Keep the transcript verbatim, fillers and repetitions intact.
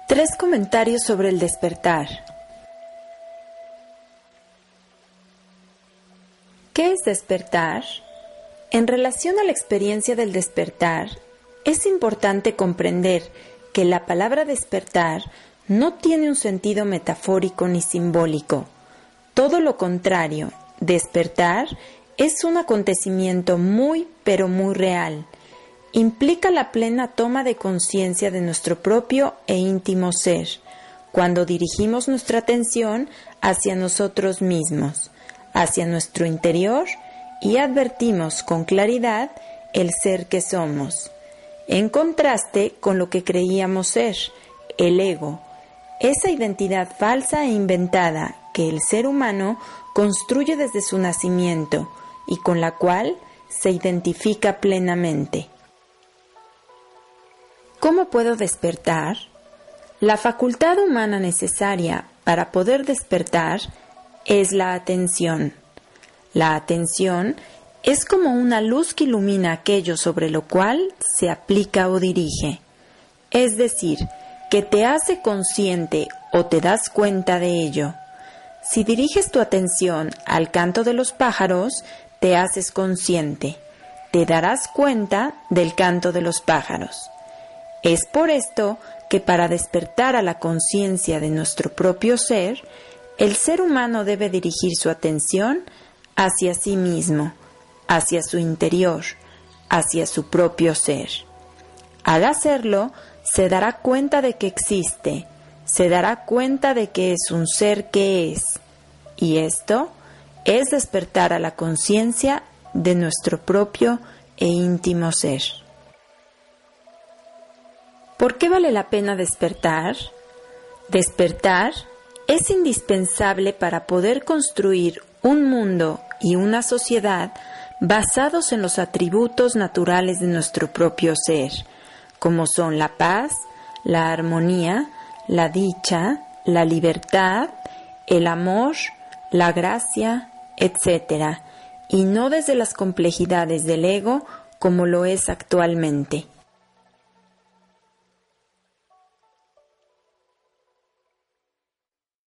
Tres comentarios sobre el despertar. ¿Qué es despertar? En relación a la experiencia del despertar, es importante comprender que la palabra despertar no tiene un sentido metafórico ni simbólico. Todo lo contrario, despertar es un acontecimiento muy, pero muy real. Implica la plena toma de conciencia de nuestro propio e íntimo ser, cuando dirigimos nuestra atención hacia nosotros mismos, hacia nuestro interior y advertimos con claridad el ser que somos, en contraste con lo que creíamos ser, el ego, esa identidad falsa e inventada que el ser humano construye desde su nacimiento y con la cual se identifica plenamente. ¿Cómo puedo despertar? La facultad humana necesaria para poder despertar es la atención. La atención es como una luz que ilumina aquello sobre lo cual se aplica o dirige. Es decir, que te hace consciente o te das cuenta de ello. Si diriges tu atención al canto de los pájaros, te haces consciente. Te darás cuenta del canto de los pájaros. Es por esto que para despertar a la conciencia de nuestro propio ser, el ser humano debe dirigir su atención hacia sí mismo, hacia su interior, hacia su propio ser. Al hacerlo, se dará cuenta de que existe, se dará cuenta de que es un ser que es, y esto es despertar a la conciencia de nuestro propio e íntimo ser. ¿Por qué vale la pena despertar? Despertar es indispensable para poder construir un mundo y una sociedad basados en los atributos naturales de nuestro propio ser, como son la paz, la armonía, la dicha, la libertad, el amor, la gracia, etcétera, y no desde las complejidades del ego como lo es actualmente.